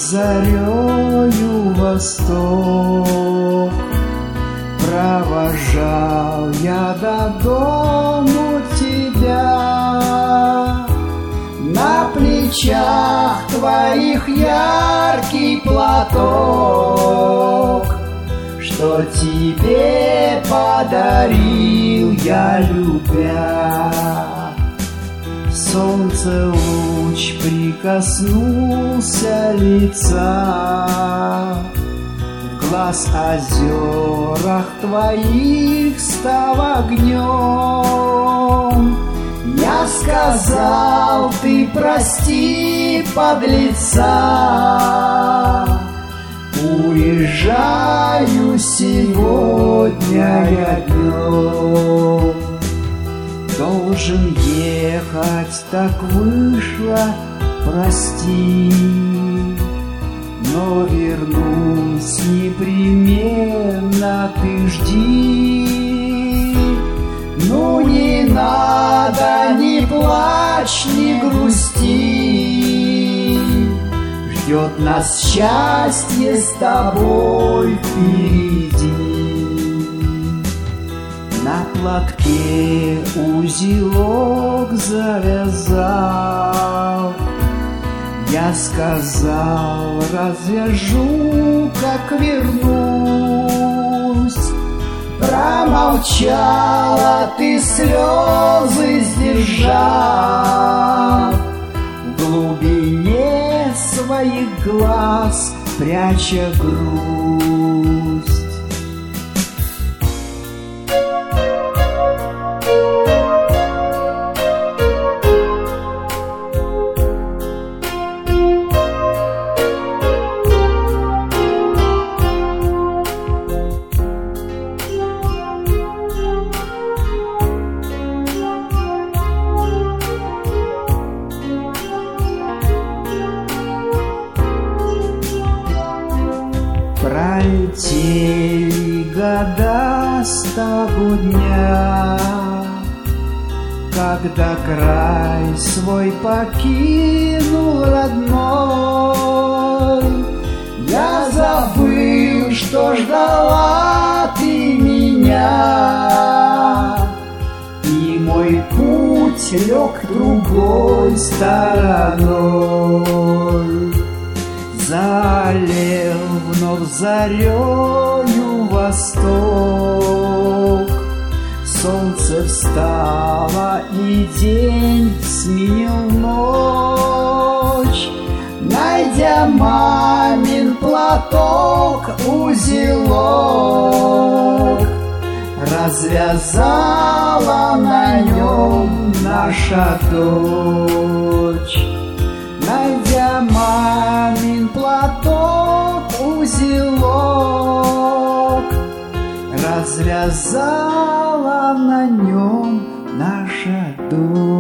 зарею восток. Провожал я до дому тебя, на плечах твоих яркий платок, что тебе подарил я, любя. Солнце луч прикоснулся лица, в глаз озерах твоих став огнем. Я сказал, ты прости, подлеца, уезжаю сегодня я днем. Должен ехать, так вышло, прости, но вернусь непременно, ты жди. Ну не надо, не плачь, не грусти, ждет нас счастье с тобой впереди. На платке узелок завязал, я сказал, развяжу, как вернусь. Промолчала, ты слезы сдержал, в глубине своих глаз пряча грусть. Пролетели года с того дня, когда край свой покинул родной. Я забыл, что ждала ты меня, и мой путь лег другой стороной. Залил вновь зарею восток, солнце встало и день сменил ночь. Найдя мамин платок, узелок, развязала на нем наша дочь. Найдя мамин платок, узелок, развязала на нем наша дочь.